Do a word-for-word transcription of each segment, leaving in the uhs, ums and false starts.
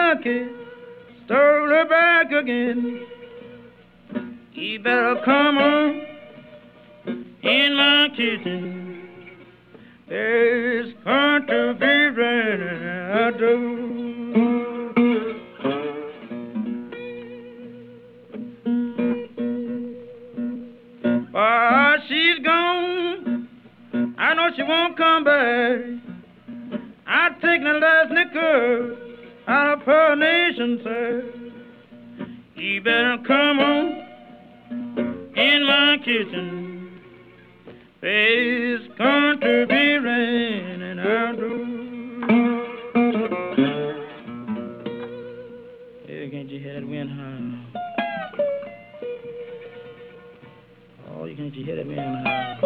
monkey stole her back again. You better come on in my kitchen. There's going to be rain out there. While she's gone, I know she won't come back. I take the last nickel out of her nation, sir. You better come on in my kitchen. There's going to be rain out there. Hey, can't you hear that wind howl? Oh, you can't you hear that wind howl?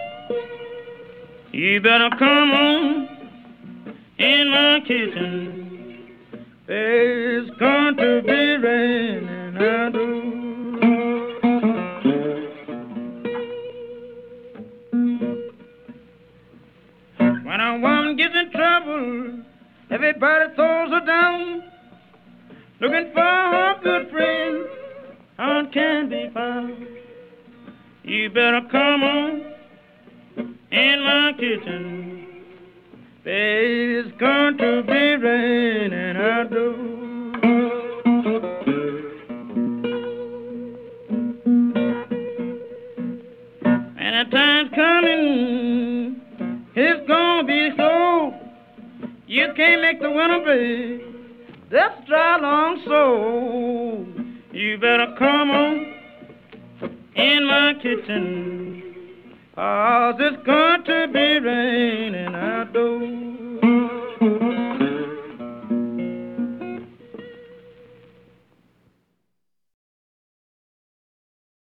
You better come on in my kitchen. There's going to be rain out there. When a woman gets in trouble, everybody throws her down, looking for her good friend, how it can be found. You better come on in my kitchen. There's going to be rain out there. And the time's coming, it's gonna be so. You can't make the winter big. That's dry long so. You better come on in my kitchen, 'cause it's going to be raining out.